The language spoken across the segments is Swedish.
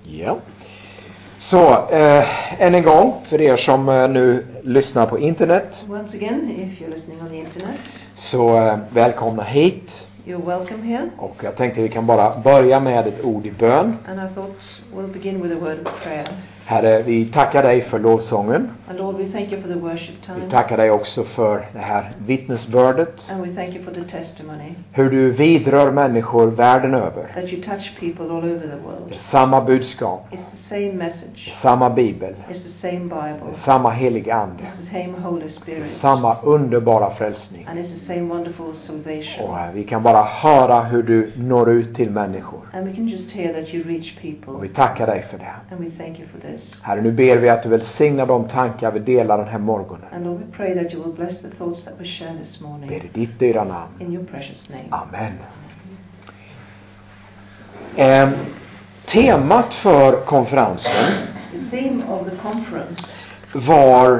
Ja. Så, än en gång för er som nu lyssnar på internet. Once again, if you're listening on the internet, Så välkomna hit. you're welcome here. Och jag tänkte vi kan bara börja med ett ord i bön. And I thought we'll begin with a word of prayer. Herre, vi tackar dig för lovsången. And Lord, we thank you for the worship time. Vi tackar dig också för det här vittnesbördet. And we thank you for the testimony. Hur du vidrör människor världen över. That you touch people all over the Det world. är samma budskap. It's the same message. Samma bibel. It's the same Bible. Samma helig ande. It's the same Holy Spirit. Samma underbara frälsning. And it's the same wonderful salvation. Och vi kan bara höra hur du når ut till människor. And we can just hear that you reach people. Och vi tackar dig för det. And we thank you for this. Herre, nu ber vi att du välsignar de tankar vi delar den här morgonen. And Lord, we pray that you will bless the thoughts that we share this morning. Ber i ditt dyra namn. In your precious name. Amen. Temat för konferensen The theme of the conference var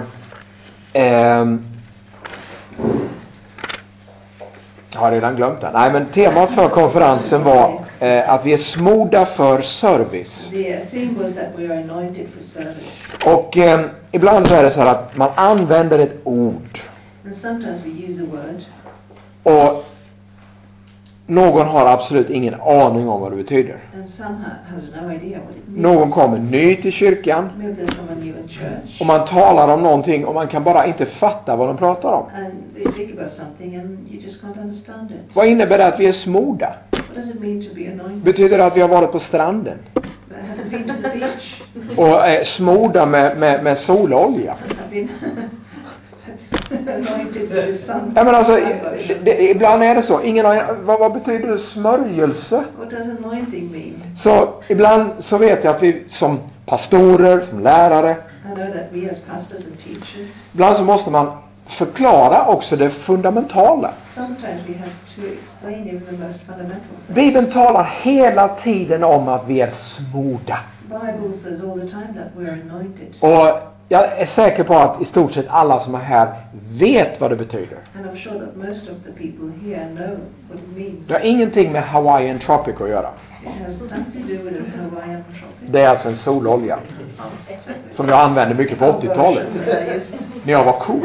jag har redan glömt det. Nej, men temat för konferensen var att vi är smorda för service. The theme was that we are anointed for service. Och ibland så är det så här att man använder ett ord And sometimes we use a word och någon har absolut ingen aning om vad det betyder. and some has no idea what it means. Någon kommer ny till kyrkan Maybe there's someone new in church och man talar om någonting och man kan bara inte fatta vad de pratar om. and they speak about something and you just can't understand it. Vad innebär det att vi är smorda? What does it mean to be anointed? Betyder det att vi har varit på stranden Have you been to the beach? och smorda med sololja? Have been anointed with sun? Ja, men alltså, ibland är det så. Vad betyder smörjelse? What does anointing mean? Så ibland så vet jag att vi som pastorer, som lärare, I know that we as pastors and teachers, ibland så måste man förklara också det fundamentala. sometimes we have to explain even the most fundamental things. Bibeln talar hela tiden om att vi är smorda. Bible says all the time that we are anointed. Och jag är säker på att i stort sett alla som är här vet vad det betyder. And I'm sure that most of the people here know what it means. Det har ingenting med Hawaiian Tropic att göra. It has nothing to do with the Hawaiian tropic. Det är alltså en sololja som jag använde mycket på 80-talet. När jag var cool.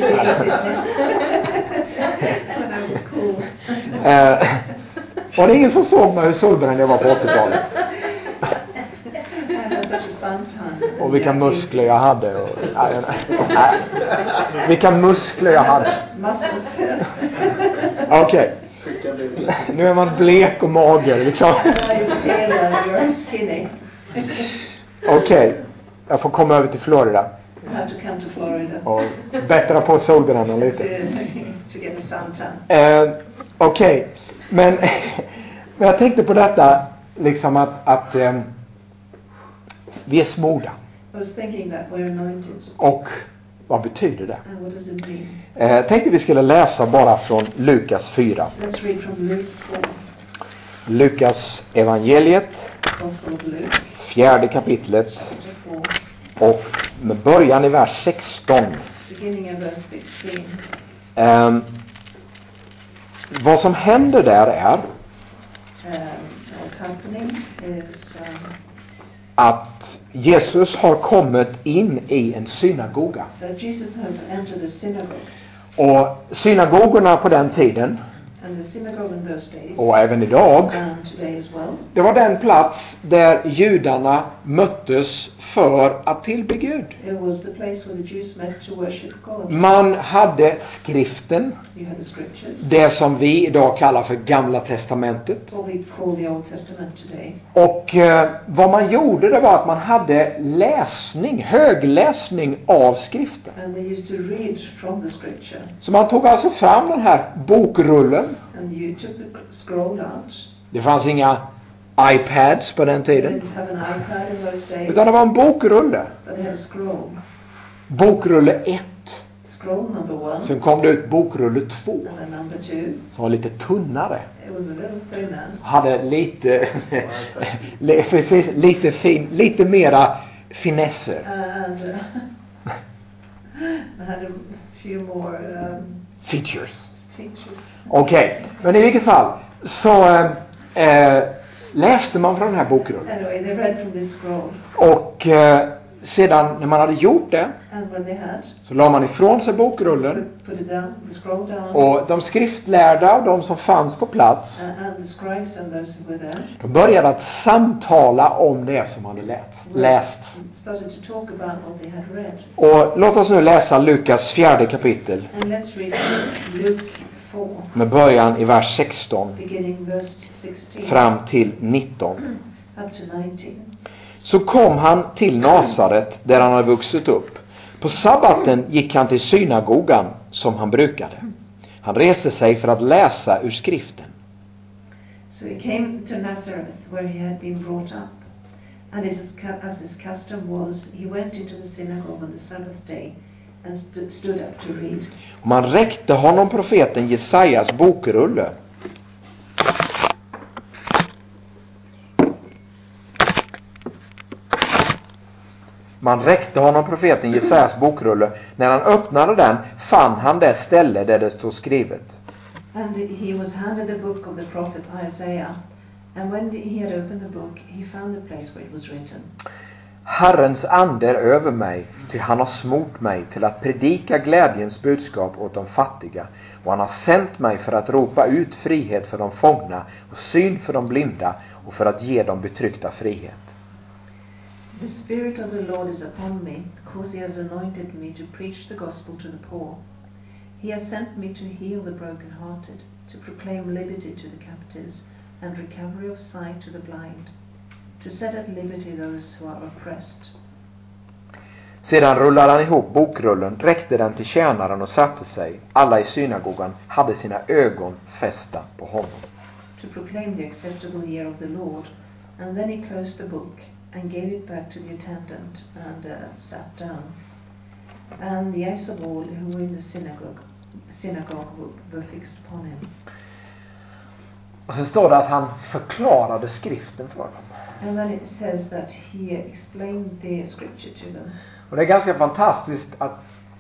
Och det är ingen som såg mig hur solbränd jag var på 80-talet. Och vilka muskler jag hade. Vilka muskler jag hade. Okej. Nu är man blek och mager liksom. Okej. Jag får komma över till Florida. Och bättra på solbrännan lite. Okej. Men jag tänkte på detta liksom att vi är smorda. Och vad betyder det? Tänkte vi skulle läsa bara från Lukas 4. Lukas evangeliet, 4:e kapitlet och med början i vers 16. Vad som händer där är att Jesus har kommit in i en synagoga. Och synagogorna på den tiden och även idag, det var den plats där judarna möttes för att tillbe Gud. Man hade skriften, det som vi idag kallar för Gamla testamentet. Och vad man gjorde, det var att man hade läsning, högläsning av skriften. Så man tog alltså fram den här bokrullen. Det fanns inga iPads på den tiden. Utan det var en bokrulle. Bokrulle 1. Sen kom det ut bokrulle 2. Som var lite tunnare. Hade lite precis, lite mera finesser. Features. Okej, men i vilket fall så läste man från den här bokrullen. Anyway, they read from this scroll. Och sedan när man hade gjort det, And when they had, så la man ifrån sig bokrullen. put it down, the scroll down. Och de skriftlärda och de som fanns på plats, And the scribes and those who were there, de började att samtala om det som hade läst. started to talk about what they had read. Och låt oss nu läsa Lukas 4:e kapitel. And let's read Luke 4, Med början i vers 16 beginning verse 16 fram till 19. up to 19. Så kom han till Nasaret där han hade vuxit upp. På sabbaten gick han till synagogan som han brukade. Han reste sig för att läsa ur skriften. So he came to Nazareth where he had been brought up. And as his custom was, he went into the synagogue on the Sabbath day and stood up to read. Och man räckte honom profeten Jesajas bokrulle. När han öppnade den fann han det ställe där det stod skrivet. And he was handed the book of the prophet Isaiah. And when he had opened the book, he found the place where it was written. Herrens ande är över mig, ty han har smort mig till att predika glädjens budskap åt de fattiga. Och han har sänt mig för att ropa ut frihet för de fångna och syn för de blinda och för att ge de betryckta frihet. The Spirit of the Lord is upon me, because he has anointed me to preach the gospel to the poor. He has sent me to heal the brokenhearted, to proclaim liberty to the captives, and recovery of sight to the blind, to set at liberty those who are oppressed. Sedan rullade han ihop bokrullen, räckte den till tjänaren och satte sig. Alla i synagogan hade sina ögon fästa på honom. To proclaim the acceptable year of the Lord, and then he closed the book and gave it back to the attendant and sat down. And the eyes of all who were in the synagogue were fixed upon him. Och så står det att han förklarade skriften för dem. And then it says that he explained the scripture to them. Och det är ganska fantastiskt att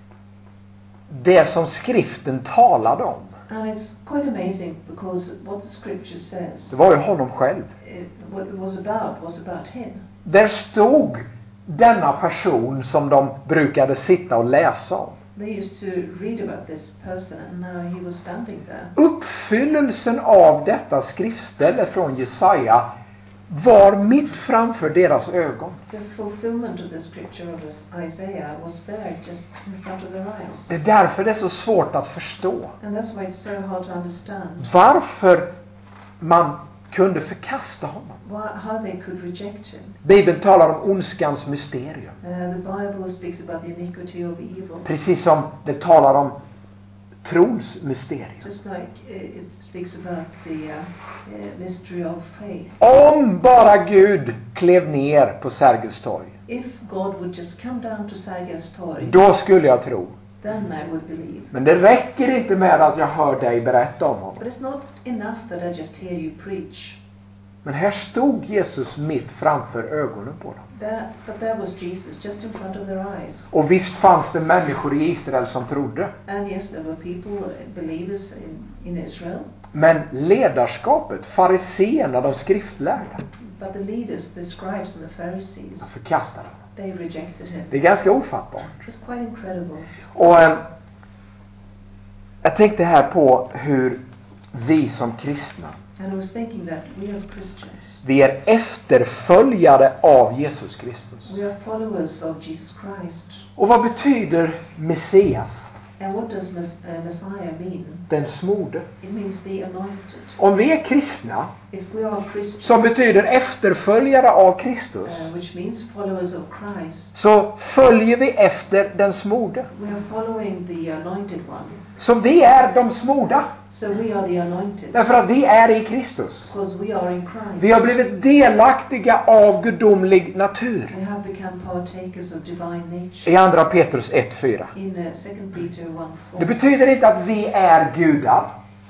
det som skriften talade om, And it's quite amazing because what the scripture says, det var ju honom själv. What it was about him. Där stod denna person som de brukade sitta och läsa om. They used to read about this person, and now he was standing there. Uppfyllelsen av detta skriftställe från Jesaja var mitt framför deras ögon. The fulfillment of the scripture of Isaiah was there just in front of their eyes. Det är därför det är så svårt att förstå. And that's why it's so hard to understand. Varför man kunde förkasta honom. How they could reject him. Bibeln talar om ondskans mysterium. The Bible speaks about the iniquity of evil. Precis som det talar om trons mysterium. Just like it speaks about the mystery of faith. Om bara Gud klev ner på Sergels torg. If God would just come down to Sergels torg. Då skulle jag tro. Then I would believe. Men det räcker inte med att jag hör dig berätta om honom. But it's not enough that I just hear you preach. Men här stod Jesus mitt framför ögonen på dem. But there was Jesus just in front of their eyes. Och visst fanns det människor i Israel som trodde. And yes, there were people, believers in Israel. Men ledarskapet, fariséerna, de skriftlärda, But the leaders, the scribes and the Pharisees, de förkastade honom. they rejected him. Det är ganska ofattbart. It's quite incredible. Och jag tänkte här på hur vi som kristna, And I was thinking that we as Christians, vi är efterföljare av Jesus Kristus. we are followers of Jesus Christ. Och vad betyder Messias? And what does Messiah mean? Den smorde. It means the anointed. Om vi är kristna, If we are Christians, som betyder efterföljare av Kristus, which means followers of Christ, så följer vi efter den smorde. we are following the anointed one. Så vi är de smorda. So we are the anointed. Därför att vi är i Kristus. Because we are in Christ. Vi har blivit delaktiga av gudomlig natur. We have become partakers of divine nature. I andra Petrus 1:4. In 2 Peter 1:4. Det betyder inte att vi är gudar.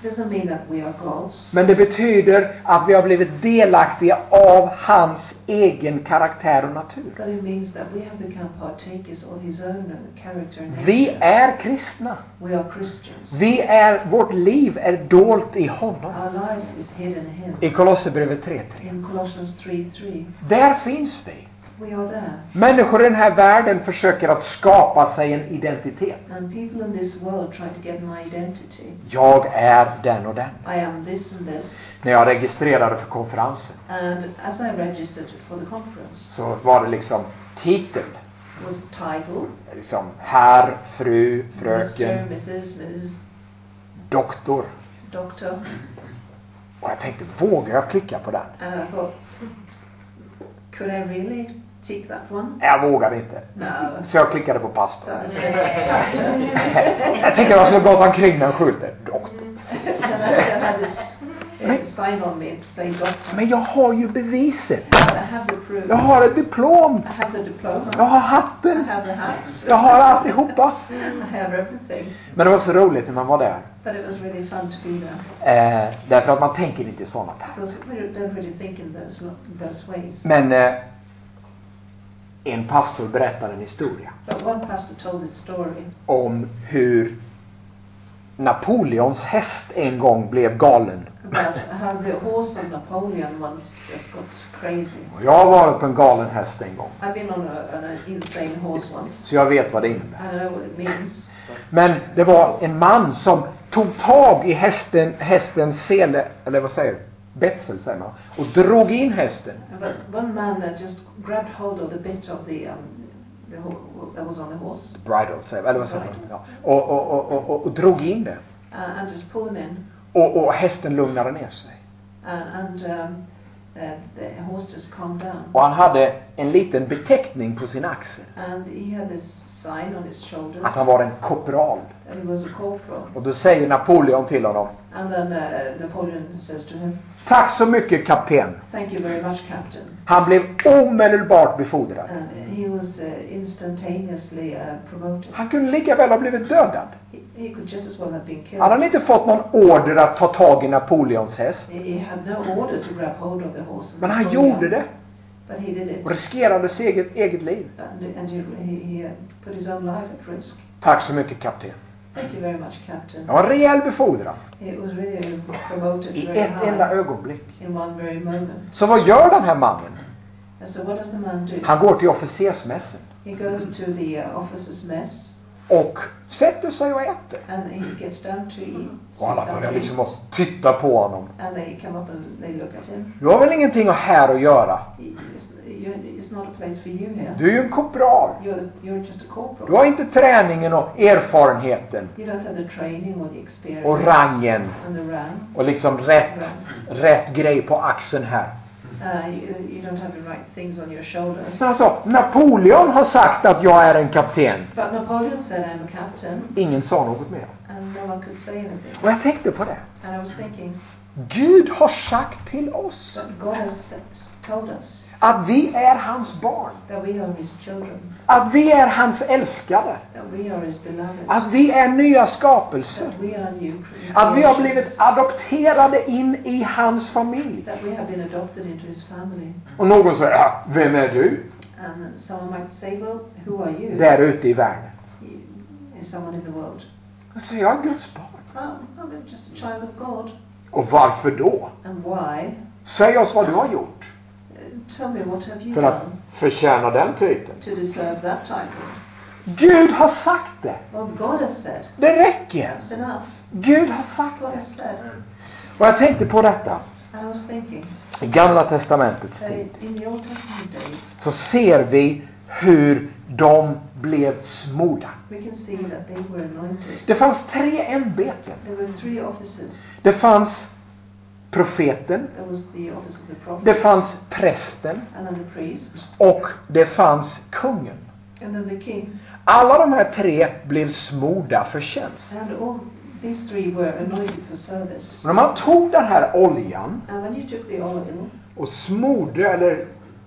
Doesn't mean that we are God's. Men det betyder att vi har blivit delaktiga av hans egen karaktär och natur. But it means that we have become partakers of his own character and nature. Vi är kristna. We are Christians. Vårt liv är dolt i honom. Our life is hidden in him. I Kolosserbrevet 3:3. In Colossians 3:3. Där finns vi. We are there. Människor i den här världen försöker att skapa sig en identitet. And people in this world try to get an identity. Jag är den och den. I am this and this. När jag registrerade för konferensen And as I registered for the conference, så var det liksom titel. was title. Liksom herr, fru, fröken, Mr., Mrs., doktor. Doctor. Och jag tänkte, vågar jag klicka på den? And I thought, could I really tick that one? Jag vågade inte. No. Så jag klickade på pastor. So I said, Jag tycker jag skulle gått omkring den skylten. Doktor. and I had this sign on me to say doctor. Men jag har ju beviset. I have the proof. Jag har ett diplom. I have the diploma. Jag har I hatten. have the hat. Jag har alltihopa. I have everything. Men det var så roligt när man var där. But it was really fun to be there. Därför att man tänker inte i sådana termer. Because we don't really think in those ways. Men en pastor berättade en historia But one pastor told this story om hur Napoleons häst en gång blev galen. about how the horse of Napoleon once just got crazy. Och jag har varit på en galen häst en gång. I've been on an insane horse once. Så jag vet vad det innebär. I don't know what it means. Men det var en man som tog tag i hästens sele, eller vad säger du? Betsel säger man. Och drog in hästen. But one man just grabbed hold of the bit of the that was on the horse. Bridle, säger eller vad säger man? Ja. Och drog in det. And just pulled him in. Och hästen lugnade ner sig. And the horse just calmed down. Och han hade en liten beteckning på sin axel. And he had this sign on his shoulders. Att han var en korpral. And he was a corporal. Och då säger Napoleon till honom. And then Napoleon says to him, Tack så mycket kapten. "Thank you very much, Captain." Han blev omedelbart befordrad. And he was instantaneously promoted. Han kunde lika väl ha blivit dödad. He could just as well have been killed. Han hade inte fått någon order att ta tag i Napoleons häst. He had no order to grab hold of the horse. Men han gjorde det. But he did it. Och riskerade sitt eget liv. And he put his own life at risk. Tack så mycket kapten. Thank you very much, Captain. Det var en rejäl befordran. It was really promoted I very ett enda high ögonblick. in one very moment. Så vad gör den här mannen? And so what does the man do? Han går till officersmässen. He goes to the officers' mess Och sätter sig och äter. and he gets down to eat. Och alla börjar liksom att titta på honom. And they come up and they look at him. Du har väl ingenting här att göra? It's not a place for you here. Du är ju en korpral. You're just a corporal. Du har inte träningen och erfarenheten. You don't have the training or the experience. Och rangen. And the rank. Och liksom rätt grej på axeln här. You don't have the right things on your shoulders. Så alltså, Napoleon har sagt att jag är en kapten. But Napoleon said I'm a captain. Ingen sa något mer. And no one could say anything. Och jag tänkte på det. And I was thinking, Gud har sagt till oss that God has told us att vi är hans barn. that we are his children. Att vi är hans älskade. That we are his beloved. Att vi är nya skapelser. That we are new creations. Att vi har blivit adopterade in i hans familj. That we have been adopted into his family. Och någon säger, vem är du? And someone might say, well, who are you? Där ute i världen. Is someone in the world? Jag säger, jag är Guds barn. Well, I'm just a child of God. Och varför då? And why? Säg oss vad du har gjort. Tell me, what have you För att done förtjäna den titeln. to deserve that title? Gud har sagt det. Well, God has said. Det räcker. That's enough. Gud har sagt God det. has said. Och jag tänkte på detta. I was thinking, I Gamla testamentets tid in the Old Testament days, så ser vi hur de blev smorda. we can see that they were anointed. Det fanns 3 ämbeten. There were 3 offices. Det fanns profeten, There was the office of the prophet, det fanns prästen and then the priest, och det fanns kungen. and then the king. Alla de här 3 blev smorda för tjänst. And all these 3 were anointed for service. När man tog den här oljan And when you took the oil och smorde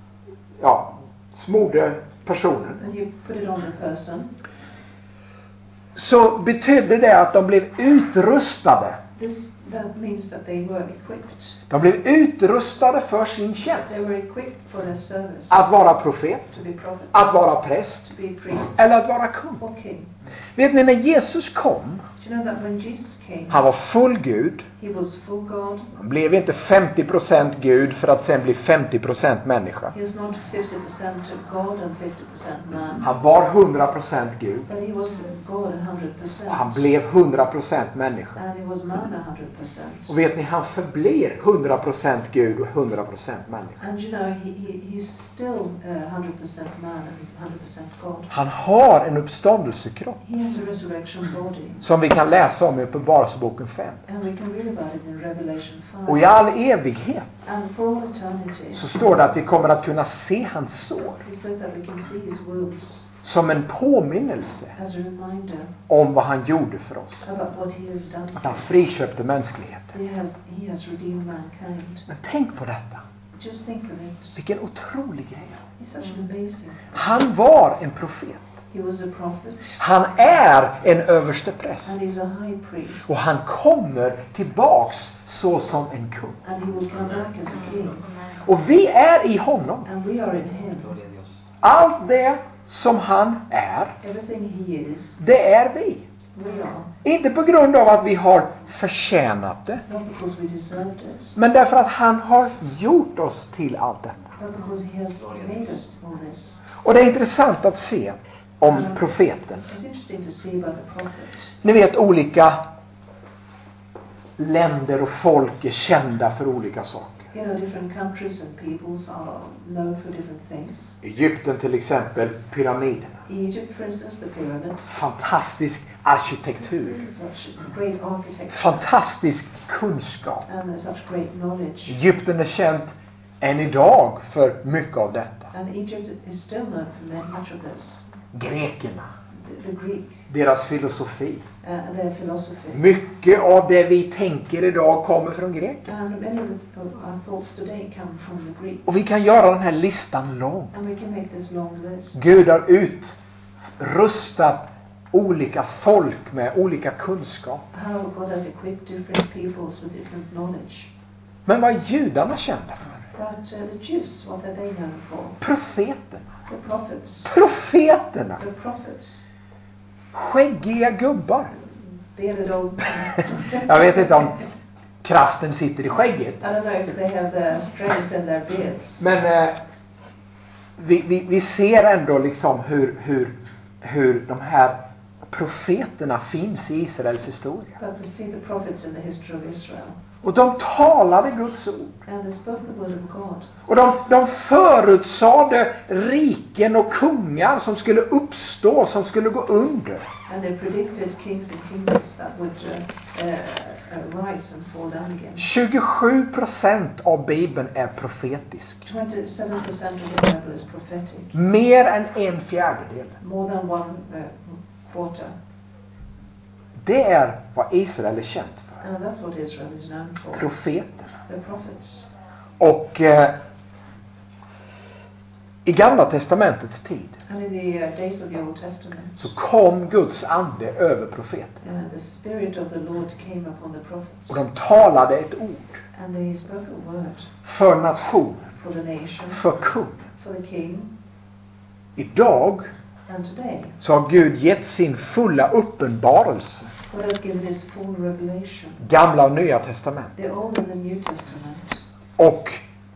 personen, and you put it on the person, så betydde det att de blev utrustade That means that they were equipped. De blev utrustade för sin tjänst. They were equipped for their service. Att vara profet, To be prophets, att vara präst, to be priest, eller att vara kung. or king. Vet ni, när Jesus kom, Do you know that when Jesus came, han var full Gud. he was full God. Han blev inte 50% Gud för att sen bli 50% människa. He was not 50% God and 50% man. Han var 100% Gud. But he was God 100%. Och han blev 100% människa. And he was man 100%. Och vet ni, han förblir 100% Gud och 100% människa. And you know, he's still 100% man and 100% God. Han har en uppståndelsekropp He has a resurrection body. som vi kan läsa om i Uppenbarelseboken 5. And we can read about it in Revelation 5. Och i all evighet And for all eternity, så står det att vi kommer att kunna se hans sår he says that we can see his wounds som en påminnelse as a reminder om vad han gjorde för oss. about what he has done. Att han friköpte mänskligheten. He has redeemed mankind. Men tänk på detta. Just think of it. Vilken otrolig grej. He's such an amazing. Han var en profet. He was a prophet. Han är en överstepräst. And he's a high priest. Och han kommer tillbaks så som en kung. And he will come back as a king. Och vi är i honom. And we are in him. Allt det som han är, Everything he is, det är vi. we are. Inte på grund av att vi har förtjänat det, Not because we deserved it, men därför att han har gjort oss till allt detta. but because he has made us all this. Och det är intressant att se om profeten. It's interesting to see about the prophet. Ni vet, olika länder och folk är kända för olika saker. You know, different countries and peoples are known for different things. Egypten till exempel, pyramiderna. In Egypt, for instance, the pyramids. Fantastisk arkitektur. Such great architecture. Fantastisk kunskap. And such great knowledge. Egypten är känt än idag för mycket av detta. And Egypt is still known for much of this. Grekerna, The Greek, deras filosofi. their philosophy. Mycket av det vi tänker idag kommer från Grekland. And many of our thoughts today come from the Greek. Och vi kan göra den här listan lång. And we can make this long list. Gud har utrustat olika folk med olika kunskap. How God has equipped different peoples with different knowledge. Men vad är judarna kända för? But the Jews, what are they known for? Profeterna. The prophets. Profeterna. The prophets. Skäggiga gubbar. Bearded old men. Jag vet inte om kraften sitter i skägget. I don't know if they have the strength in their beards. Men vi ser ändå liksom hur de här profeterna finns i Israels historia. But we see the prophets in the history of Israel. Och de talade Guds ord. And they spoke the word of God. Och de förutsade riken och kungar som skulle uppstå, som skulle gå under. And they predicted kings and kingdoms that would rise and fall down again. 27% av Bibeln är profetisk. 27% of the Bible is prophetic. Mer än en fjärdedel. More than one quarter. Det är vad Israel är känt för. And that's what Israel is known for. Profeterna. The prophets. Och i Gamla testamentets tid And in the days of the Old Testament, så kom Guds ande över profeterna. the Spirit of the Lord came upon the prophets. Och de talade ett ord And they spoke a word för nationen, for the nation, för kung. for the king. Idag And today, så har Gud gett sin fulla uppenbarelse. God has given his full revelation. Gamla och Nya testament. The Old and the New Testament. Och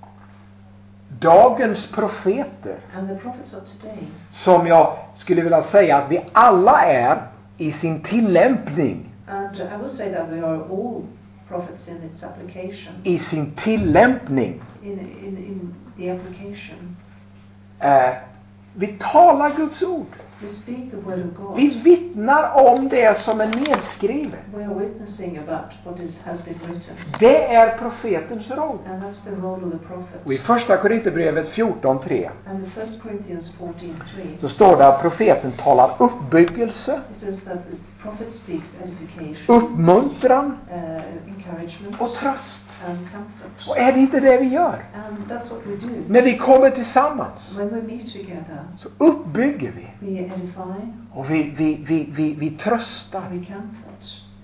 dagens profeter, And the prophets of today, som jag skulle vilja säga att vi alla är i sin tillämpning. and I would say that we are all prophets in its application. I sin tillämpning. In the application. Vi talar Guds ord. We speak the word of God. Vi vittnar om det som är nedskrivet. We are witnessing about what has been written. Det är profetens roll. And that's the role of the prophet. Och i första Korinthierbrevet 14:3 And in 1 Corinthians 14:3, så står det att profeten talar uppbyggelse, it says that the prophet speaks edification, uppmuntran encouragement, och tröst. and comfort. Och är det inte det vi gör? And that's what we do. När vi kommer tillsammans When we meet together, så uppbygger vi. we edify, Och vi tröstar. we comfort.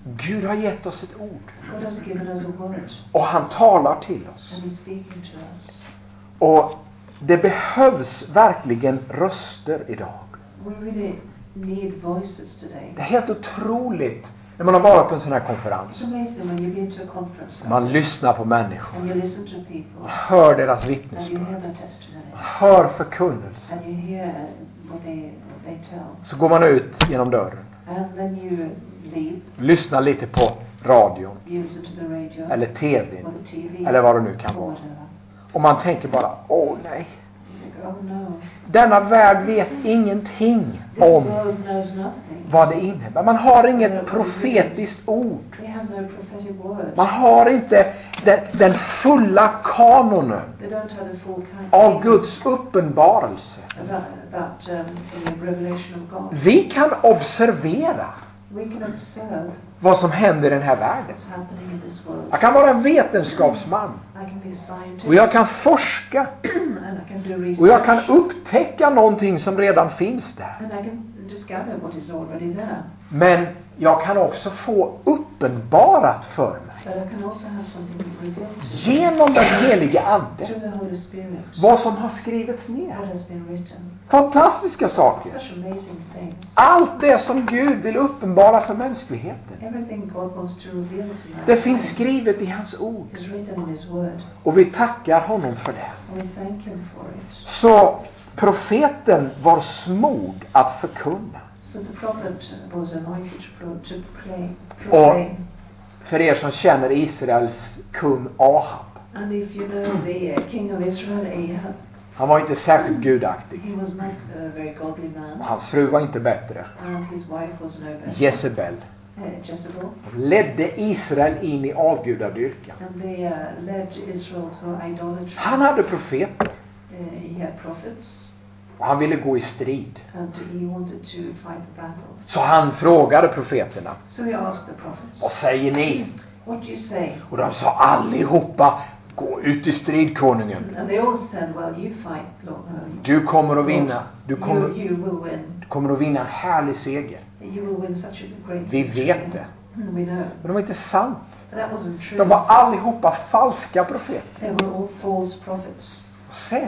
Gud har gett oss ett ord. God has given us a word. Och han talar till oss. And he's speaking to us. Och det behövs verkligen röster idag. We really need voices today. Det är helt otroligt när man har varit på en sån här konferens. It's amazing when you've been to a conference. Man lyssnar på människor. And you listen to people. Hör deras And you vittnesbörd. hear their testimony. Hör förkunnelse. And you hear what they tell. Så går man ut genom dörren. And then you leave. Lyssnar lite på radion. You listen to the radio. Eller tvn. Or the TV. Eller vad det nu kan or vara. whatever. Och man tänker bara, åh nej. You think, oh no. Denna värld vet ingenting This om world knows nothing. vad det innebär. Man har inget profetiskt ord. They have no prophetic word. Man har inte den fulla kanonen They don't have the full kind av Guds uppenbarelse. about the revelation of God. Vi kan observera We can observe vad som händer i den här världen. what's happening in this world. Jag kan vara en vetenskapsman. I can be a scientist. Och jag kan forska. And I can do research. Och jag kan upptäcka någonting som redan finns där. And I can discover what is already there. Men jag kan också få uppenbarat för mig. But I can also have something revealed Genom den helige Ande. through the Holy Spirit. Vad som har skrivits ner. What has been written. Fantastiska saker. Such amazing things. Allt det som Gud vill uppenbara för mänskligheten. Everything God wants to reveal to man. Det finns skrivet i hans ord. is written in His Word. Och vi tackar honom för det. And we thank Him for it. Så profeten var smord att förkunna. So the prophet was anointed to proclaim. För er som känner Israels kung Ahab. And if you know the king of Israel, Ahab, Han var inte särskilt gudaktig. he was not a very godly man. Hans fru var inte bättre. And his wife was no better. Jezebel. Jezebel. Ledde Israel in i avgudadyrkan. And they led Israel to idolatry. Han hade profeter. He had prophets. Och han ville gå i strid. And he wanted to fight the battle. Så han frågade profeterna. So he asked the prophets, Vad säger ni? what do you say? Och de sa allihopa, gå ut i strid, konungen. And they all said, well, you fight, Lord. Du kommer att vinna. Du kommer You will win. att vinna en härlig seger. You will win such a great Vi victory. vet det. We know. Men det var inte sant. But that wasn't true. De var allihopa falska profeter. They were all false prophets. Och sen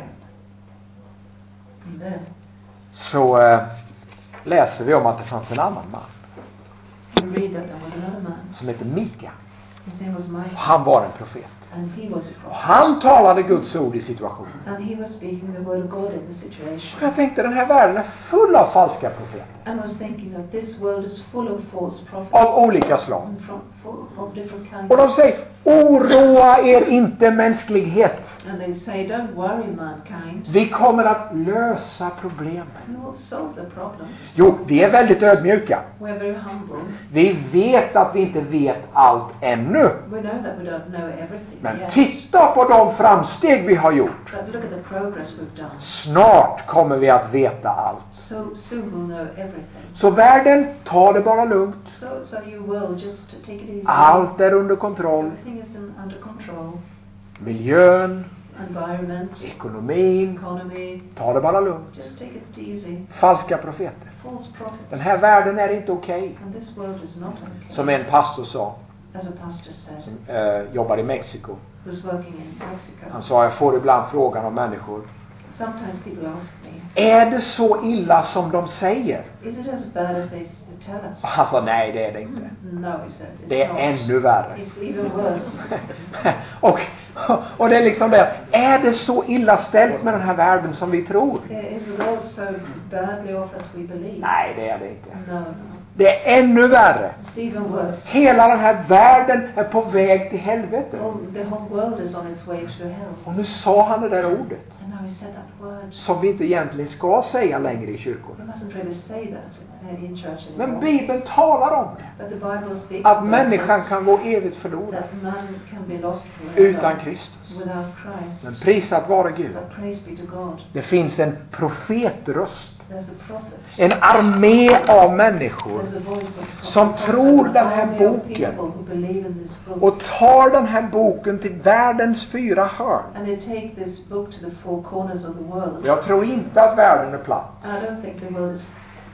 And then så läser vi om att det fanns en annan man we read that there was another man. som heter Mika. His name was Micah. Han var en profet. And he was a Och prophet. han talade Guds ord i situationen. And he was speaking the word of God in the Och situation. jag tänkte, den här världen är full av falska profeter. And was thinking that this world is full of false prophets. Av olika slag. And of different kinds. Och de säger, oroa er inte mänsklighet. And they say, don't worry, mankind. Vi kommer att lösa problemen. We will solve the problems. Jo, vi är väldigt ödmjuka. We're very humble. Vi vet att vi inte vet allt ännu. We know that we don't know everything Men yet. titta på de framsteg vi har gjort. But look at the progress we've done. Snart kommer vi att veta allt. So soon we'll know everything. Så världen, ta det bara lugnt. So you will just take it easy. Allt är under kontroll. Everything is under control. Miljön, Environment, ekonomin, economy. ta det bara lugnt. Just take it easy. Falska profeter. False prophets. Den här världen är inte okej. And this world is not okay. Som en pastor sa, As a pastor said, som jobbar i Mexiko. who's working in Mexico. Han sa, jag får ibland frågan av människor. Sometimes people ask me, Är det så illa som de säger? is it as bad as they tell us? Och han sa, nej det är det inte. No, he said, it's Det är not. ännu värre. It's even worse. och det är liksom det. Är det så illa ställt med den här världen som vi tror? Is the world so badly off as we believe? Nej, det är det inte. No. Det är ännu värre. It's even worse. Hela den här världen är på väg till helvetet. The whole world is on its way to hell. Och nu sa han det där ordet. And now he said that word. Som vi inte egentligen ska säga längre i kyrkor. We mustn't really say that in church Men anymore. Bibeln talar om det. But the Bible speaks Att about människan this, kan gå evigt förlorad. that man can be lost forever Utan Kristus. without Christ. Men prisat vare Gud. But praise be to God. Det finns en profetröst. There's a prophet. En armé av människor There's a voice of som tror den här boken people who believe in this book. och tar den här boken till världens 4 hörn. And they take this book to the 4 corners of the world. Jag tror inte att världen är platt. I don't think the world is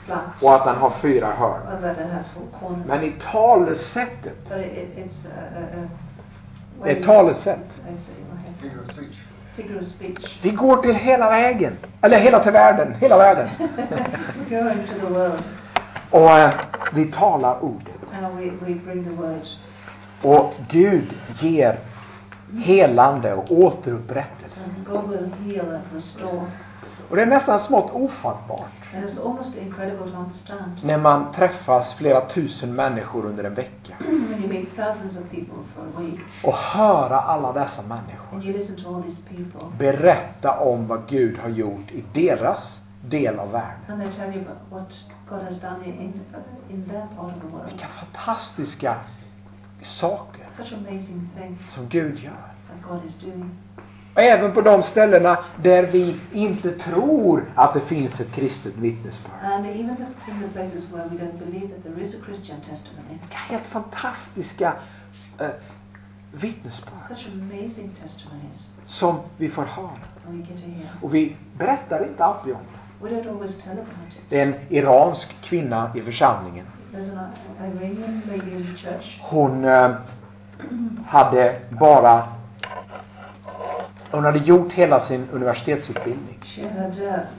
flat. Och att den har 4 hörn. Or that it has 4 corners. Men i talesättet. So it's Ett talesätt. Figure of speech. Vi går till hela vägen. Eller hela till världen. Hela världen. We go into the world. Och vi talar ordet. And we bring the word. Och Gud ger helande och återupprättelse. And God will heal and restore. Och det är nästan smått ofattbart. And it's almost incredible to understand. När man träffas flera tusen människor under en vecka. When you meet thousands of people for a week. Och höra alla dessa människor. And you listen to all these people. Berätta om vad Gud har gjort i deras del av världen. And they tell you about what God has done in their part of the world. Vilka fantastiska saker Such amazing things som Gud gör. that God is doing. Även på de ställena där vi inte tror att det finns ett kristet vittnesbörd. And even in the places where we don't believe that there is a Christian testimony. Vilka helt fantastiska vittnesbörd. Such amazing testimonies Som vi får höra. we get to hear. Och vi berättar inte alltid om det. We don't always tell about it. Det är en iransk kvinna i församlingen. There's an Iranian lady in the church. Hon hade gjort hela sin universitetsutbildning. She had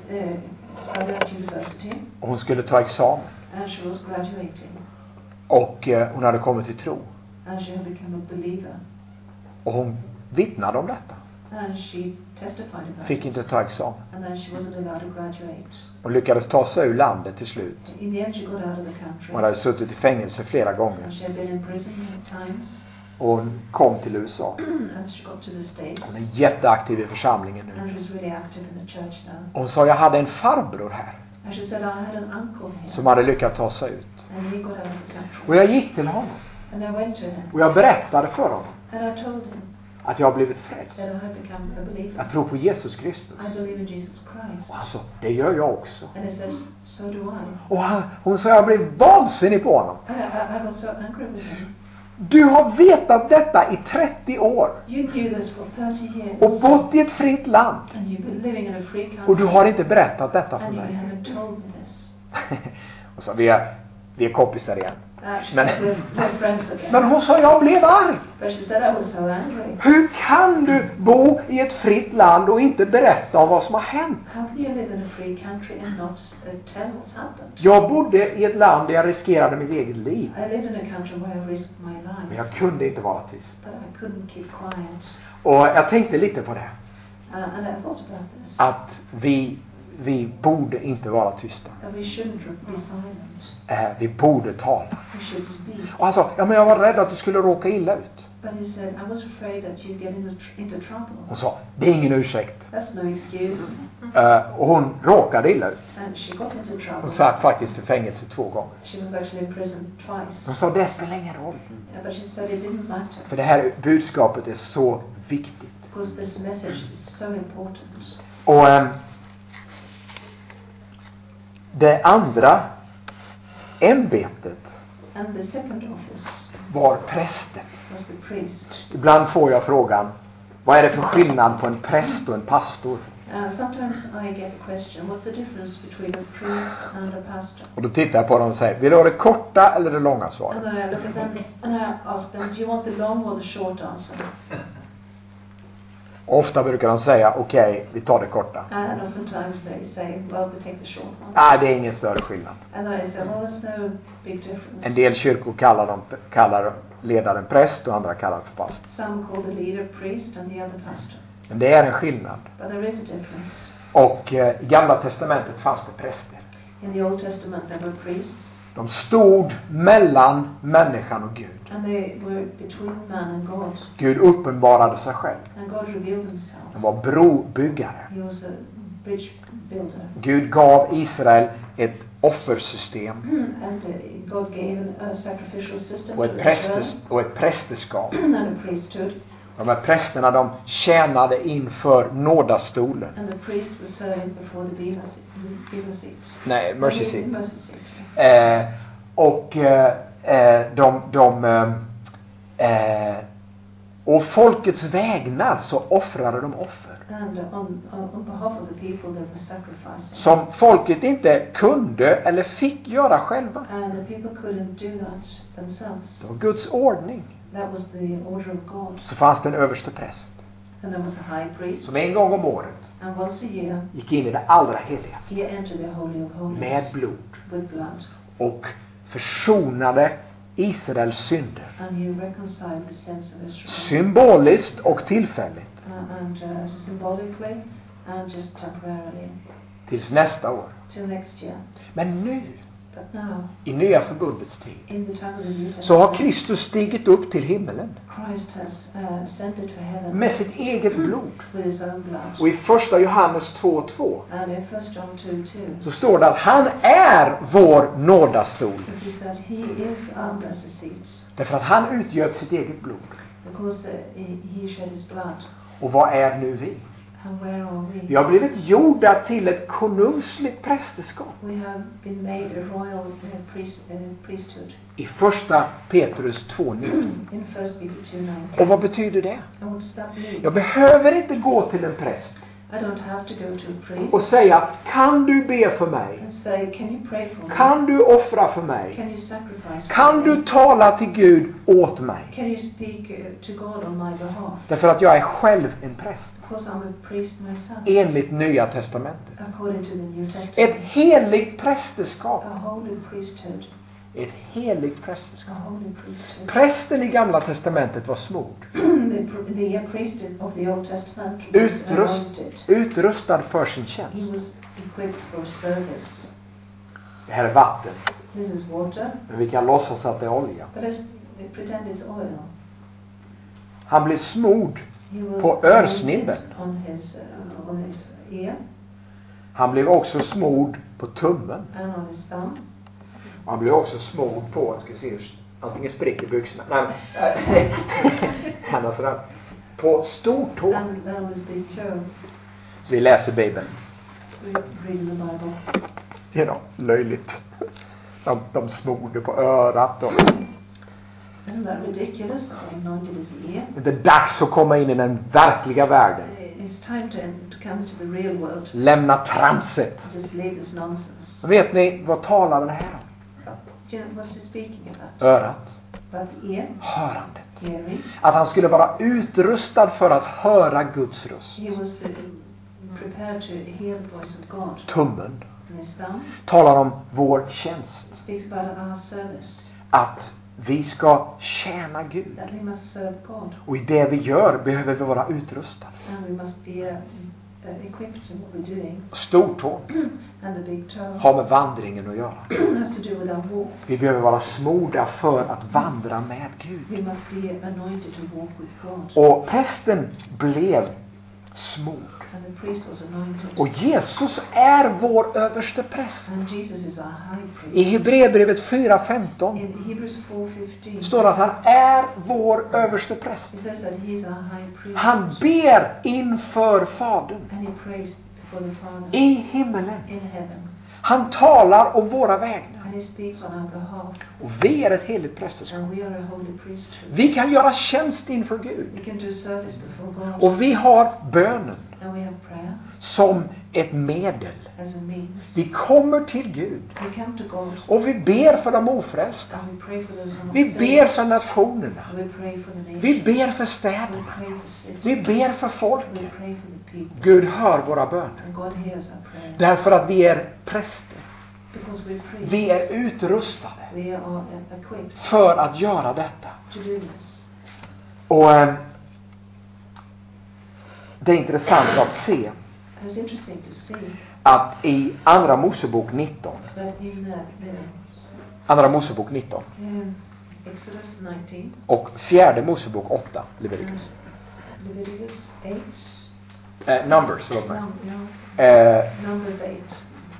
studied at university. Och hon skulle ta examen. And she was graduating. Och hon hade kommit till tro. And she had become a believer. Och hon vittnade om detta. And she testified about Fick it. inte ta examen. And then she wasn't allowed to graduate. Och lyckades ta sig ur landet till slut. In the end she got out of the country. Hon hade suttit i fängelse flera And gånger. she had been in prison many times. Och hon kom till USA. And she got to the States. Hon är jätteaktiv i församlingen nu. And she's really active in the church now. Hon sa, jag hade en farbror här. And she said, I had an uncle here. Som hade lyckats ta sig ut. And he got out of the country. Och jag gick till honom. And I went to him. Och jag berättade för honom. And I told him Att jag har blivit frälst. that I had become a believer. Jag tror på Jesus Kristus. I believe in Jesus Christ. Och han sa, det gör jag också. And he said, so do I. Och hon sa, jag blev vansinnig på honom. And I got so angry with him. Du har vetat detta i 30 år. You knew this for 30 years. Och bott i ett fritt land. And you've been living in a free country. Och du har inte berättat detta för And you mig. haven't told me this. Och så vi är kompisar igen. Men, We're friends again. men hon sa, jag blev arg. But she said I was so angry. Hur kan du bo i ett fritt land och inte berätta om vad som har hänt? How can you live in a free country and not tell what's happened? Jag bodde i ett land där jag riskerade mitt eget liv. I lived in a country where I risked my Men life. jag kunde inte vara tyst. But I couldn't keep quiet. Och jag tänkte lite på det. And I thought about this. Att vi borde inte vara tysta. That we shouldn't be silent. Vi borde tala. We should speak. Och han sa, ja men jag var rädd att du skulle råka illa ut. But he said, I was afraid that you'd get into trouble. Hon sa, det är ingen ursäkt. That's no excuse. Och hon råkade illa ut. And she got into trouble. Hon satt faktiskt i fängelse 2 gånger. She was actually in prison twice. Hon sa, det spelar ingen roll. Yeah, but she said it didn't matter. För det här budskapet är så viktigt. Because this message is so important. Och det andra ämbetet And the second office var prästen. was the priest. Ibland får jag frågan, vad är det för skillnad på en präst och en pastor? Sometimes I get a question, what's the difference between a priest and a pastor? Och då tittar jag på dem och säger, vill du ha det korta eller det långa svaret? And then I look at them and I ask them, do you want the long or the short answer? Ofta brukar de säga, okej, vi tar det korta. And oftentimes they say, well, we take the short one. Det är ingen större skillnad. And I say, well, there's no big difference. En del kyrkor kallar ledaren präst och andra kallar för pastor. Some call the leader priest and the other pastor. Men det är en skillnad. But there is a difference. Och i Gamla testamentet fanns det präster. In the Old Testament there were priests. De stod mellan människan och Gud. And they were between man and God. Gud uppenbarade sig själv. And God revealed himself. Han var brobyggare. He was a bridge builder. Gud gav Israel ett offersystem And God gave a sacrificial system och to ett prästerskap. and a priesthood. De här prästerna, de tjänade inför nådastolen. And the priest was serving before the Bema seat. Nej, mercy seat. Mercy seat. Och Och folkets vägnar så offrade de offer. And on behalf of the people they were sacrificing. Som folket inte kunde eller fick göra själva. And the people couldn't do that themselves. Det var Guds ordning. That was the order of God. Så fanns det en överste präst. And there was a high priest. Som en gång om året And once a year, gick in i det allra heligaste. he entered the Holy of Holies. Med blod. With blood. Och försonade Israels synder. And he reconciled the sins of Israel. Symboliskt och tillfälligt. And symbolically and just temporarily. Tills nästa år. Till next year. Men nu, but now, i nya förbundets tid, in the time of the New Testament, så har Kristus stigit upp till himmelen. Christ has ascended to heaven. Med sitt eget blod. With his own blood. Och i första Johannes 2:2 and in 1 John 2:2 så står det att han är vår nådastol. it is that he is our blessed seat. Därför att han utgöt sitt eget blod. Because he shed his blood. Och vad är nu vi? And where are we? Vi har blivit gjorda till ett konungsligt prästerskap. We have been made a royal priesthood. I första Petrus 2:9. In 1 Peter 2:9. Och vad betyder det? And what does that mean? Jag behöver inte gå till en präst I don't have to go to a priest och säga, kan du be för mig? and say, can you pray for me? Kan du offra för mig? Can you sacrifice Kan for me? du tala till Gud åt mig? Can you speak to God on my behalf? Därför att jag är själv en präst. Because I'm a priest myself. Enligt Nya Testamentet. According to the New Testament. Ett heligt prästerskap. A holy priesthood. Ett heligt prästerskap. A holy priesthood. Prästen i Gamla Testamentet var smord. the priest of the Old Testament was anointed. Utrustad för sin He tjänst. was equipped for service. Det här är vatten. This is water. Men vi kan låtsas att det är olja. But let's pretend it's oil. Han blev smord He was på örsnibben. on his ear Han blev också smord på tummen. and on his thumb. Och han blev också smord på, ska se, antingen spricker byxorna. Nej, han har sådär. På stortå. And on his big toe. Så vi läser Bibeln. We read the Bible. Det är löjligt. De smorde på örat. Och Isn't that ridiculous? They anointed his ear. det är dags att komma in i den verkliga världen. It's time to come into the real world. Lämna tramset. Just leave this nonsense. Vet ni vad talar den här om? Do you know what she's speaking about? Örat. About the ear, Hörandet. hearing. Att han skulle vara utrustad för att höra Guds röst. He was prepared to hear the voice of God. Tummen And his thumb talar om vår tjänst. speaks about our service. Att vi ska tjäna Gud. That we must serve God. Och i det vi gör behöver vi vara utrustade. And we must be equipped in what we're doing. Stortå And the big toe har med vandringen att göra. has to do with our walk. Vi behöver vara smorda för att vandra med Gud. We must be anointed to walk with God. Och prästen blev smord. And the priest was anointed. Och Jesus är vår överste präst. And Jesus is our high priest. I Hebreerbrevet 4:15 In Hebrews 4:15 står det att han är vår överste präst. it says that he is our high priest. Han ber inför Fadern And he prays before the Father i himmelen. in heaven. Han talar om våra vägnar. And he speaks on our behalf. Och vi är ett heligt prästerskap. And we are a holy priesthood. Vi kan göra tjänst inför Gud. We can do service before God. Och vi har bönen And we have prayer som ett medel. as a means. Vi kommer till Gud. We come to God Och vi ber för de ofrälsta. and we pray for those who are not Vi ber saved. för nationerna. And we pray for the nation. Vi ber för We städerna. pray for cities. Vi ber för We folket. pray for the people. Gud hör våra böner. And God hears our prayer. Därför att vi är präster. Because we're priests. Vi är utrustade We are equipped för att göra detta. to do this. Och det är intressant att se It was interesting to see att i Andra Mosebok 19. that in Andra Mosebok 19. Exodus 19 Och fjärde Mosebok 8. and Leviticus. Leviticus 8. Numbers, förlåt mig. Numbers 8.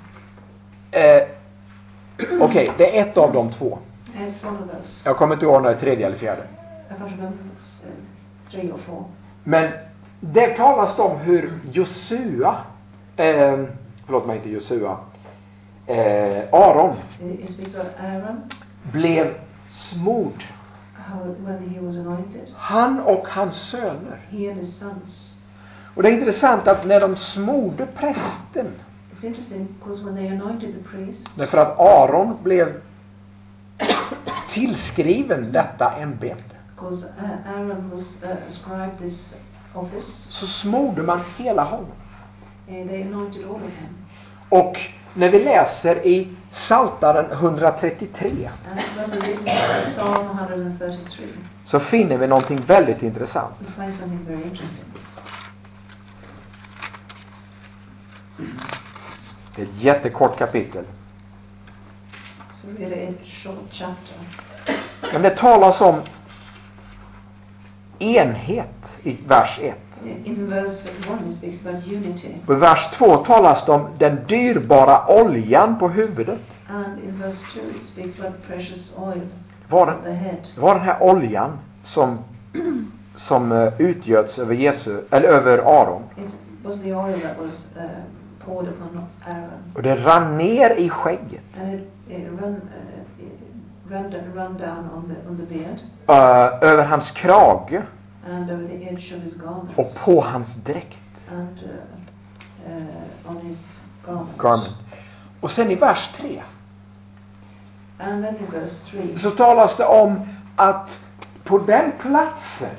Okej, det är ett av de två. And it's one of those. Jag kommer inte ihåg när det är tredje eller fjärde. I can't remember if it's 3 or 4. Men där talas det om hur Josua, förlåt mig, inte Josua, Aron It speaks about Aaron. blev smord when he was anointed. Han och hans söner. He and his sons. Och det är intressant att när de smorde prästen. It's interesting because when they anointed the priest. Därför att Aron blev tillskriven detta ämbete. Because Aaron was ascribed this office. Så smorde man hela honom. And they anointed all of him. Och när vi läser i Psaltaren 133 Psalm 133 så finner vi någonting väldigt intressant. we find something very interesting. Det är ett jättekort kapitel. So really a short chapter. Men det talas om enhet i vers 1. In verse 1 it speaks about unity. Och i vers 2 talas det om den dyrbara oljan på huvudet. And in verse 2 it speaks about the precious oil Var on the head. det var den här oljan som utgöts över över Aron. It was the oil that was poured upon Aaron. Och det rann ner i skägget. And it ran down on the beard. Över hans krage. And over the edge of his garment. Och på hans dräkt. And on his garment. Och sen i vers 3. And then in verse 3. Så talas det om att på den platsen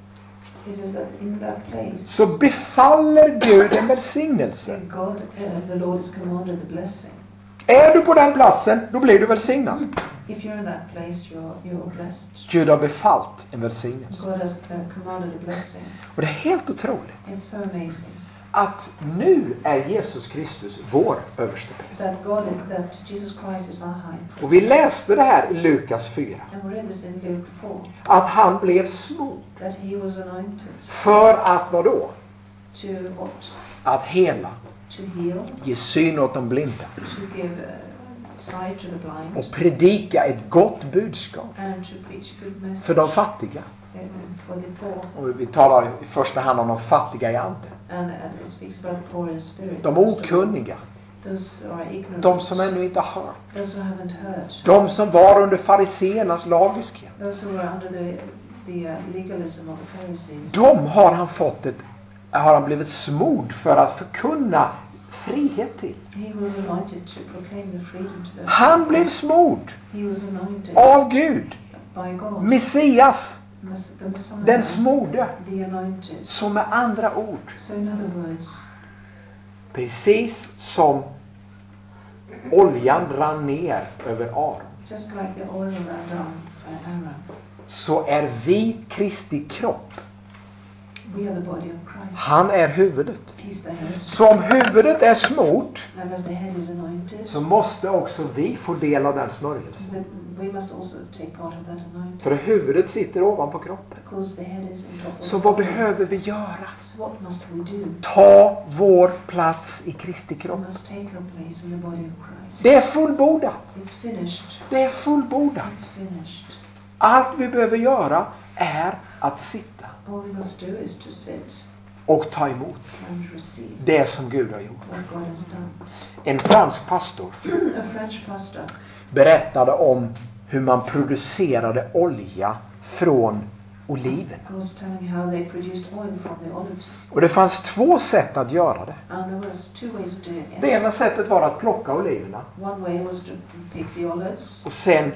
in that place, så befaller Gud en välsignelse. God, the Lord has commanded the blessing. Är du på den platsen, då blir du välsignad. If you're in that place, you're blessed. Gud har befallt en välsignelse. God has commanded a blessing. Och det är helt otroligt. It's so amazing. Att nu är Jesus Kristus vår överstepräst. That Jesus Christ is our high. Och vi läste det här i Lukas 4. And we read this in Luke 4. Att han blev smord. That he was anointed. För att vadå? To what? Att hela. To heal. Ge syn åt de blinda. To give sight to the blind. Och predika ett gott budskap. And to preach a good message. För de fattiga. For the poor. Och vi talar i första hand om de fattiga i anden. And it speaks about the poor in spirit. De okunniga. Those who are ignorant. De som ännu inte har hört. Those who haven't heard. De som var under fariseernas lagiskhet. Those who were under the legalism of the Pharisees. De har han blivit smord för att förkunna frihet till. He was anointed to proclaim the freedom to them. Han blev smord He was anointed av Gud. by God. Messias. The Messiah, Den smorde. the anointed. Som med andra ord. So in other words, precis som oljan rann ner över Aron. just like the oil ran down Aaron. Så är vi Kristi kropp. We are the body of Christ. Han är huvudet. He's the head. Så om huvudet är smort, And as the head is anointed, så måste också vi få del av den smörjelsen. we must also take part of that anointing. För huvudet sitter ovanpå kroppen. Because the head is on top of Så vad behöver vi göra? So what must we do? Ta vår plats i Kristi We kropp. must take our place in the body of Christ. Det är fullbordat. It's finished. Det är fullbordat. It's finished. Allt vi behöver göra är att sitta All we must do is to sit och ta emot and receive det som Gud har gjort. what God has done. En fransk pastor A French pastor berättade om hur man producerade olja från oliven. was telling how they produced oil from the olives. Och det fanns två sätt att göra det. And there was two ways of doing it. Det ena sättet var att plocka oliverna One way was to pick the olives och sen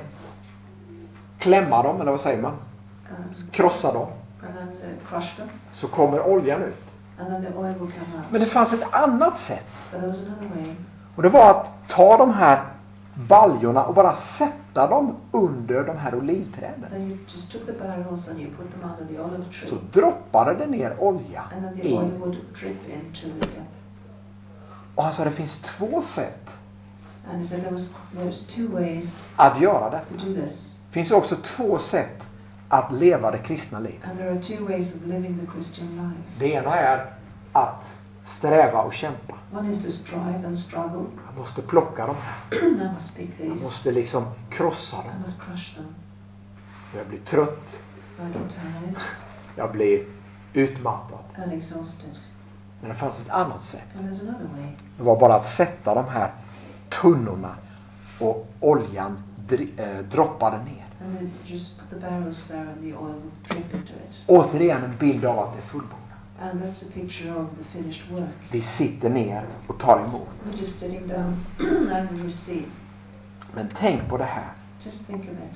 klämma dem, eller vad säger man? Krossa dem. and then crush them. Så kommer oljan ut. And then the oil will come out. Men det fanns ett annat sätt. But there was another way. Och det var att ta de här baljorna och bara sätta dem under de här olivträden. Then you just took the barrels and you put them under the olive tree. Så droppade det ner olja And then the i. oil would drip into the. Och han sa det finns två sätt And he said there's two ways att göra det. to do this. Det finns också två sätt att leva det kristna livet. And there are two ways of living the Christian life. Det ena är att sträva och kämpa. One is to strive and struggle. Jag måste plocka dem här. I must pick Jag these. måste liksom krossa I dem. must crush them. Jag blir trött. I get tired Jag blir utmattad. and exhausted. Men det fanns ett annat sätt. And there's another way. Det var bara att sätta de här tunnorna och oljan droppade ner. And then just put the barrels there and the oil drip into it. Återigen en bild av att det är fullbordat. And that's a picture of the finished work. Vi sitter ner och tar emot. We're just sitting down and receive. Men tänk på det här. Just think of it.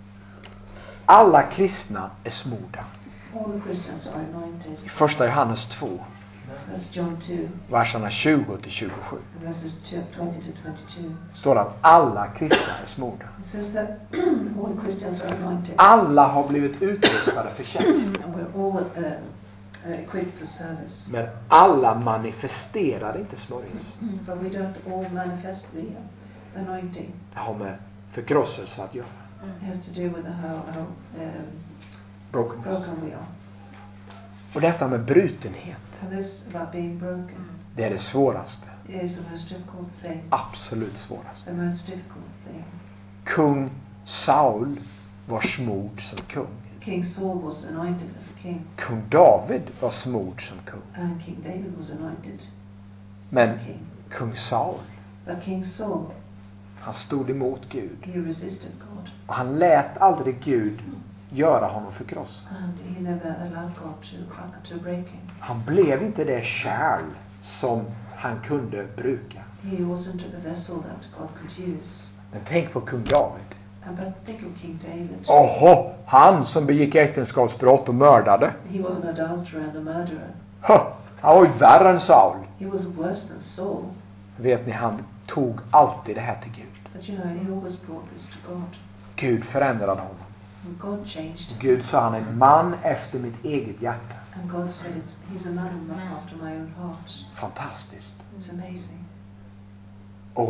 Alla kristna är smorda. All the Christians are anointed. I första Johannes 2. That's John 2. Verserna 20 till 27. Verses 20 to 22. Står att alla kristna är smorda. It says that all Christians are anointed. Alla har blivit utrustade för tjänst. And we're all equipped for service. Men alla manifesterar inte smörjelse. But we don't all manifest the anointing. Det har med förkrosselse att göra. It has to do with how Broken we are. Och detta med brutenhet. And this about being broken. Det är det svåraste. It is the most difficult thing. Absolut svåraste. The most difficult thing. Kung Saul var smord som kung. King Saul was anointed as a king. Kung David var smord som kung. And King David was anointed Men as king. kung Saul, But King Saul, han stod emot Gud. he resisted God. Och han lät aldrig Gud göra honom förkrossad. And he never allowed God to break him. Han blev inte det kärl som han kunde bruka. He wasn't the vessel that God could use. Men tänk på kung David. But think of King David. Han som begick äktenskapsbrott och mördade. He was an adulterer and a murderer. Han var ju värre än Saul. He was worse than Saul. Vet ni, han tog alltid det här till Gud. But you know, he always brought this to God. Gud förändrade honom. And God changed him. Gud sa, han är en man efter mitt eget hjärta. And God said, he's a man after my own heart. Fantastiskt. It's amazing. Och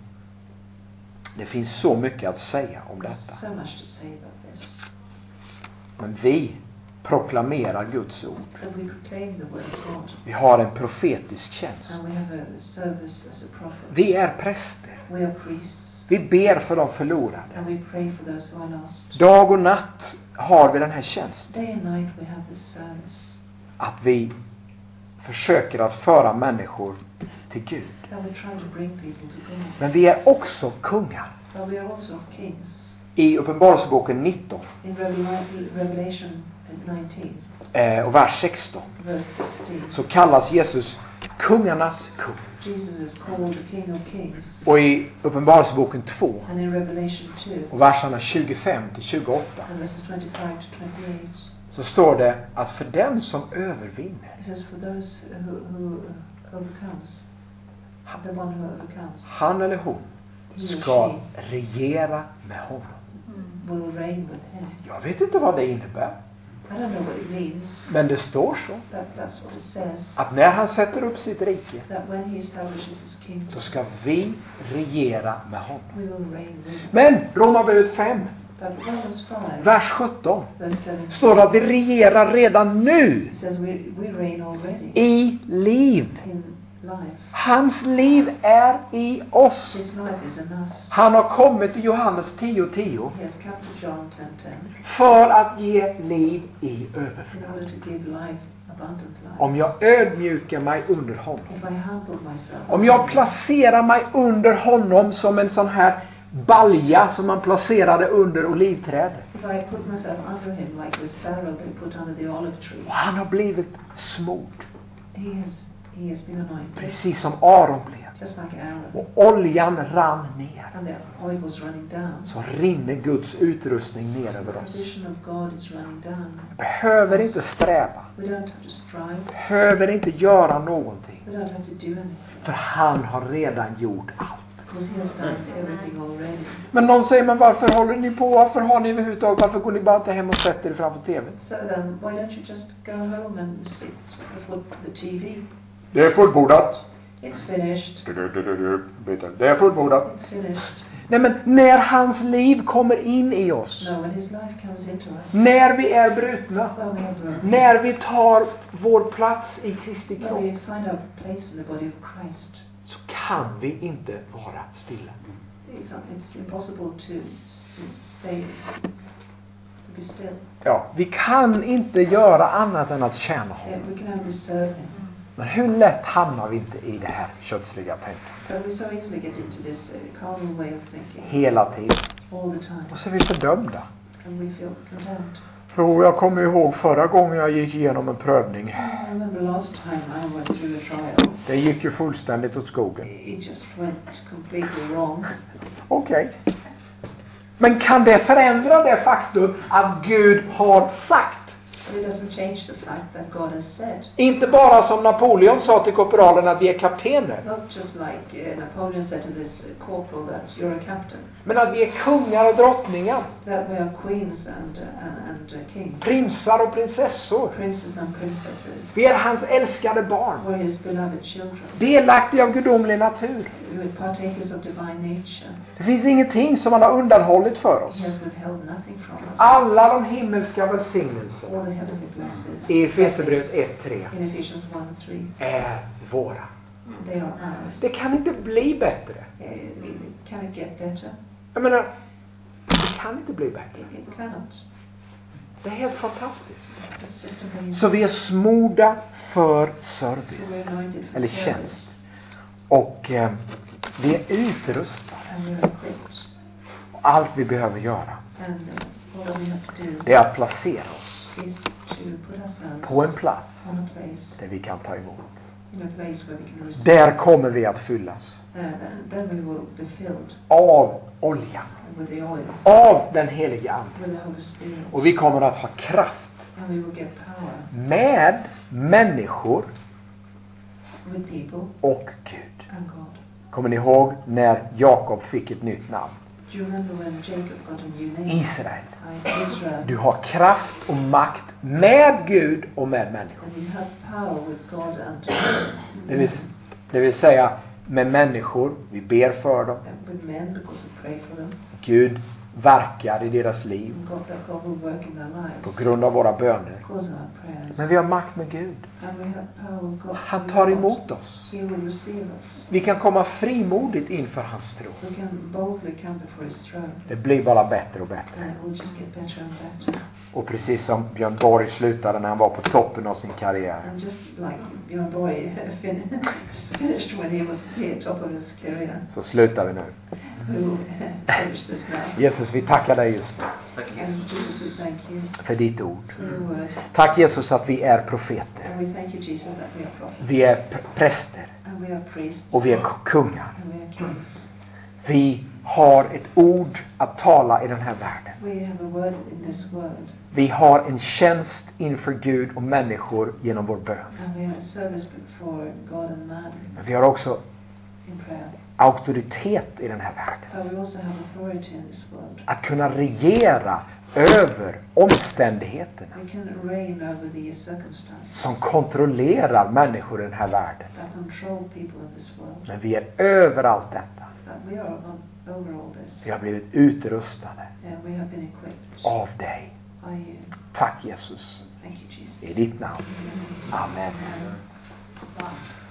det finns så mycket att säga om detta. So much to say about this. Men vi proklamerar Guds ord. That we proclaim the word of God. Vi har en profetisk tjänst. And we have a service as a prophet. Vi är präster. We are priests. Vi ber för de förlorade. And we pray for those who are lost. Dag och natt har vi den här tjänsten. Day and night we have this service. Att vi försöker att föra människor till Gud. That we try to bring people to God. Men vi är också kungar. But we are also kings. I Uppenbarelseboken 19 In Revelation 19, och vers 16 verse 16, så kallas Jesus kungarnas kung. Jesus is called the King of Kings. Och i Uppenbarelseboken 2 And in Revelation 2, och verserna 25 till 28 and verses 25 to 28, så står det att för den som övervinner, it says for those who overcomes, the one who overcomes, han eller hon ska regera med honom. will reign with him. Jag vet inte vad det innebär. I don't know what it means. Men det står så. That's what it says. Att när han sätter upp sitt rike, That when he establishes his kingdom, då ska vi regera med honom. we will reign with him. Men Romarbrevet 5, But Romans 5, vers 17, verse 17, står det att vi regerar redan nu it says we reign already i liv. in life. Hans liv är i oss. His life is in us. Han har kommit till Johannes 10:10 He has come to John 10:10 för att ge liv i in överflöd. order to give life, abundant life. Om jag ödmjukar mig under honom, If I humble myself, om jag placerar mig under honom som en sån här balja som man placerade under olivträdet. if I put myself under him like this barrel they put under the olive tree, Och han har blivit smord. he has been anointed, Precis som Aron blev. just like Aaron. Och oljan rann ner. And the oil was running down. Så rinner Guds utrustning ner över The oss. provision of God is running down. Behöver inte sträva. We don't have to strive. Behöver inte göra någonting. We don't have to do anything. För han har redan gjort allt. Because he has done everything already. Men någon säger, men varför håller ni på? Varför har ni överhuvudtaget? Varför går ni bara inte hem och sätter er framför tvn? So then, why don't you just go home and sit before the TV? Det är fullbordat. It's finished. Det är fullbordat. It's finished. Nej, men när hans liv kommer in i oss. No, when his life comes into us, När vi är brutna. when we have broken, När vi tar vår plats i Kristi when kropp. we find our place in the body of Christ, Så kan vi inte vara stilla. it's impossible to stay, to be still. Ja, vi kan inte göra annat än att tjäna honom. We can only serve him. Men hur lätt hamnar vi inte i det här kötsliga tänkandet? But we so easily get into this carnal way of thinking. Hela tiden. All the time. Och så är vi fördömda. And we feel condemned. Jo, jag kommer ihåg förra gången jag gick igenom en prövning. I remember last time I went through a trial. Det gick ju fullständigt åt skogen. It just went completely wrong. Okej. Men kan det förändra det faktum att Gud har sagt? But it doesn't change the fact that God has said. Inte bara som Napoleon sa till korporalen att vi är kaptener. Not just like Napoleon said to this corporal that you're a captain. Men att vi är kungar och drottningar. That we are queens and kings. Prinsar och prinsessor. Princes and princesses. Vi är hans älskade barn. We're his beloved children. Delaktiga av gudomlig natur. We're partakers of divine nature. Det finns ingenting som han har undanhållit för oss. He has withheld nothing from us. Alla de himmelska välsignelser All the heavenly blessings. i Efesierbrevet 1:3 In Ephesians 1:3. är våra. They are ours. Det kan inte bli bättre. Can it get better? Jag menar, det kan inte bli bättre. It cannot. Det är helt fantastiskt. It's just amazing. Så vi är smorda för So service. we're anointed for Eller service. tjänst. Och vi är utrustade. And we're equipped. Och allt vi behöver göra, And all that we have to do det är att placera oss is to put ourselves på en plats on a place, där vi kan ta emot. in a place where we can receive. Där kommer vi att fyllas Then we will be filled av olja, with the oil, av den heliga Ande. with the Holy Spirit. Och vi kommer att ha kraft And we will get power med människor with people och Gud. and God. Kommer ni ihåg när Jakob fick ett nytt namn? Do you remember when Jacob got a new name? Israel. Israel. Du har kraft och makt med Gud och med människor. And you have power with God and Det vill säga med människor, vi ber för dem. with men because we pray for them. Gud verkar i deras liv And God will work in their lives på grund av våra böner. because of our prayers. Men vi har makt med Gud. And we have power with God. Han tar emot oss. He will receive us. Vi kan komma frimodigt inför hans tron. We can boldly come before his throne. Det blir bara bättre och bättre. And it will just get better and better. Och precis som Björn Borg slutade när han var på toppen av sin karriär. And just like Björn Borg finished when he was at the top of his career. Så slutar vi nu. We will finish this now. Jesus, vi tackar dig just nu And Jesus, we thank you för ditt ord. for your word. Tack Jesus att vi är profeter. And we thank you, Jesus, that we are prophets. Vi är präster. And we are priests. Och vi är kungar. And we are kings. Vi har ett ord att tala i den här världen. We have a word in this world. Vi har en tjänst inför Gud och människor genom vår bön. And we have a service before God and man Men vi har också in prayer. auktoritet i den här världen. But we also have authority in this world. Att kunna regera över omständigheterna We can reign over the circumstances som kontrollerar människor i den här världen. that control people in this world. Men vi är över allt detta. But we are over all this. Vi har blivit utrustade And we have been equipped av dig. by you. Tack Jesus. Thank you, Jesus. I ditt namn. Amen. Amen.